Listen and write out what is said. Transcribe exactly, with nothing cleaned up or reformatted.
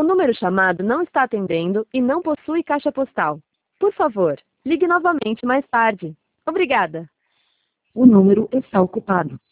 número chamado não está atendendo e não possui caixa postal. Por favor, ligue novamente mais tarde. Obrigada. O número está ocupado.